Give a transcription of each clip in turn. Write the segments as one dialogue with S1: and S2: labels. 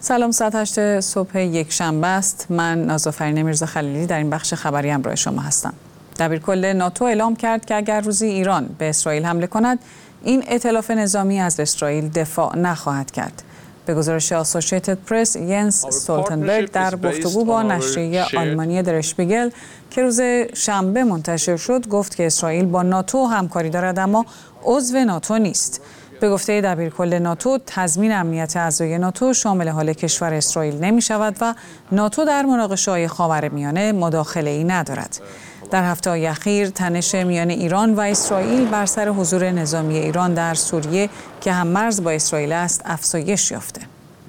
S1: سلام، ساعت 8 صبح یک شنبه است. من نازافرین میرزا خلیلی در این بخش خبری همراه شما هستم. دبیرکل ناتو اعلام کرد که اگر روزی ایران به اسرائیل حمله کند، این ائتلاف نظامی از اسرائیل دفاع نخواهد کرد. به گزارش آسوشیتد پرس، ینس استولتنبرگ در گفتگو با نشریه آلمانی در اشپیگل که روز شنبه منتشر شد گفت که اسرائیل با ناتو همکاری دارد اما عضو ناتو نیست. به گفته دبیرکل ناتو، تضمین امنیت اعضای ناتو شامل حال کشور اسرائیل نمی شود و ناتو در مناقشه‌های خاورمیانه مداخله‌ای ندارد. در هفته‌های اخیر تنش میان ایران و اسرائیل بر سر حضور نظامی ایران در سوریه که هم مرز با اسرائیل است افزایش یافته.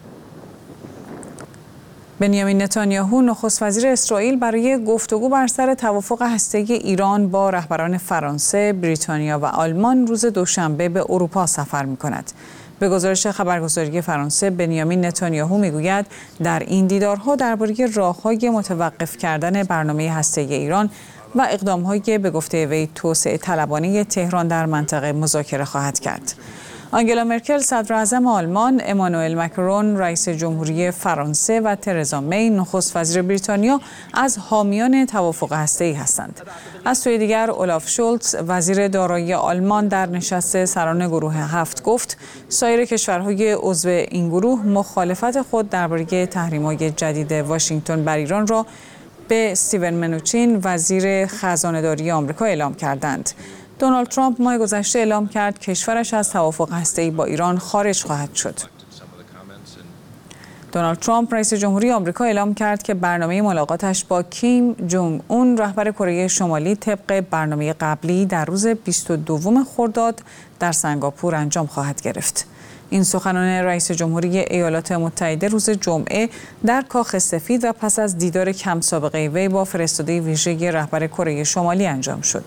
S1: بنیامین نتانیاهو نخست وزیر اسرائیل برای گفتگو بر سر توافق هسته‌ای ایران با رهبران فرانسه، بریتانیا و آلمان روز دوشنبه به اروپا سفر می‌کند. به گزارش خبرگزاری فرانسه، بنیامین نتانیاهو میگوید در این دیدارها درباره راه‌های متوقف کردن برنامه هسته‌ای ایران و اقدام‌های به گفته وی توسعه طلبانه تهران در منطقه مذاکره خواهد کرد. آنگلا مرکل صدر اعظم آلمان، امانوئل مکرون رئیس جمهوری فرانسه و ترزا می نخست وزیر بریتانیا از حامیان توافق هسته‌ای هستند. از سوی دیگر اولاف شولتز وزیر دارایی آلمان در نشست سران گروه 7 گفت سایر کشورهای عضو این گروه مخالفت خود درباره تحریم‌های جدید واشنگتن بر ایران را به استیون منوچین وزیر خزانه‌داری آمریکا اعلام کردند. دونالد ترامپ ماه گذشته اعلام کرد کشورش از توافق هسته‌ای با ایران خارج خواهد شد. دونالد ترامپ رئیس جمهوری آمریکا اعلام کرد که برنامه ملاقاتش با کیم جونگ اون رهبر کره شمالی طبق برنامه قبلی در روز 22 خرداد در سنگاپور انجام خواهد گرفت. این سخنان رئیس جمهوری ایالات متحده روز جمعه در کاخ سفید و پس از دیدار کم سابقه وی با فرستاده ویژه رهبر کره شمالی انجام شد.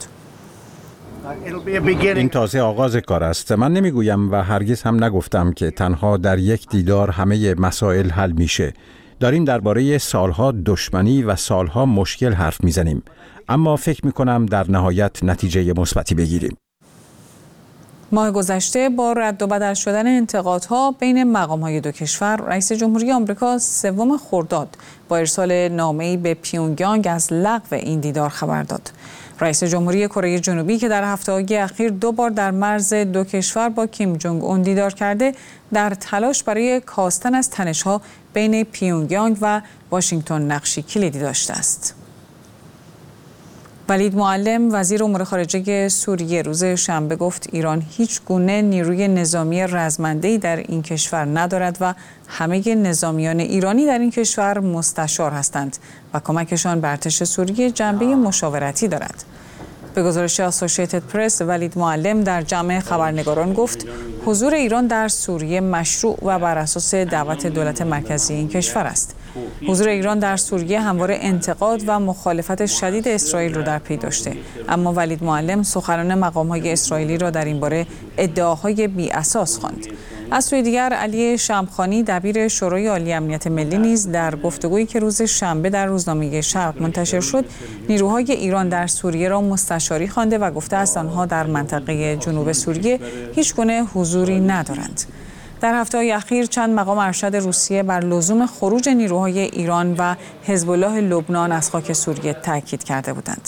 S2: این تازه آغاز کار است. من نمیگویم و هرگز هم نگفتم که تنها در یک دیدار همه مسائل حل میشه. داریم درباره سالها دشمنی و سالها مشکل حرف میزنیم. اما فکر میکنم در نهایت نتیجه مثبتی بگیریم.
S1: ماه گذشته با رد و بدل شدن انتقادها بین مقام‌های دو کشور، رئیس جمهوری آمریکا 3 خرداد با ارسال نامه‌ای به پیونگیانگ از لغو این دیدار خبر داد. رئیس جمهوری کره جنوبی که در هفته‌های اخیر 2 بار در مرز دو کشور با کیم جونگ اون دیدار کرده، در تلاش برای کاستن از تنش‌ها بین پیونگیانگ و واشنگتن نقشی کلیدی داشته است. ولید معلم وزیر امور خارجه سوریه روز شنبه گفت ایران هیچ گونه نیروی نظامی رزمنده‌ای در این کشور ندارد و همه نظامیان ایرانی در این کشور مستشار هستند و کمکشان بر ارتش سوریه جنبه مشاورتی دارد. به گزارش آسوشیتد پرس، ولید معلم در جمع خبرنگاران گفت حضور ایران در سوریه مشروع و بر اساس دعوت دولت مرکزی این کشور است. حضور ایران در سوریه همواره انتقاد و مخالفت شدید اسرائیل را در پی داشته، اما ولید معلم سخنان مقام‌های اسرائیلی را در این باره ادعاهای بی اساس خواند. از سوی دیگر علی شمخانی دبیر شورای عالی امنیت ملی نیز در گفتگویی که روز شنبه در روزنامه شرق منتشر شد، نیروهای ایران در سوریه را مستشاری خوانده و گفته است آنها در منطقه جنوب سوریه هیچ گونه حضوری ندارند. در هفته‌های اخیر چند مقام ارشد روسیه بر لزوم خروج نیروهای ایران و حزب الله لبنان از خاک سوریه تاکید کرده بودند.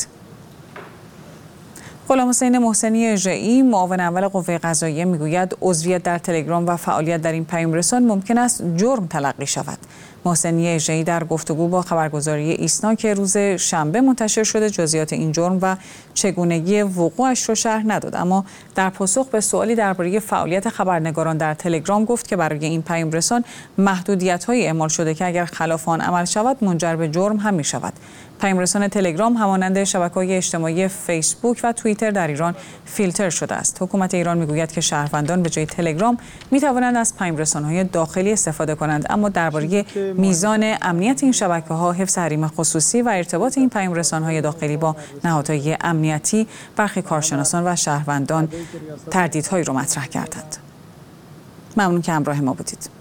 S1: غلام حسین محسنی اژه‌ای معاون اول قوه قضاییه میگوید عضویت در تلگرام و فعالیت در این پیام‌رسان ممکن است جرم تلقی شود. محسنی اژه‌ای در گفتگو با خبرگزاری ایسنا که روز شنبه منتشر شده جزئیات این جرم و چگونگی وقوعش را شرح نداد، اما در پاسخ به سوالی درباره فعالیت خبرنگاران در تلگرام گفت که برای این پیام‌رسان محدودیت‌هایی اعمال شده که اگر خلاف آن عمل شود منجر به جرم هم می‌شود. پیام‌رسان تلگرام همانند شبکه‌های اجتماعی فیسبوک و توییتر در ایران فیلتر شده است. حکومت ایران میگوید که شهروندان به جای تلگرام می‌توانند از پیام‌رسان‌های داخلی استفاده کنند، اما درباره میزان امنیت این شبکه‌ها، حفظ حریم خصوصی و ارتباط این پیام‌رسان‌های داخلی با نهادهای امنیتی برخی کارشناسان و شهروندان تردیدهایی را مطرح کردند. ممنون که همراه ما بودید.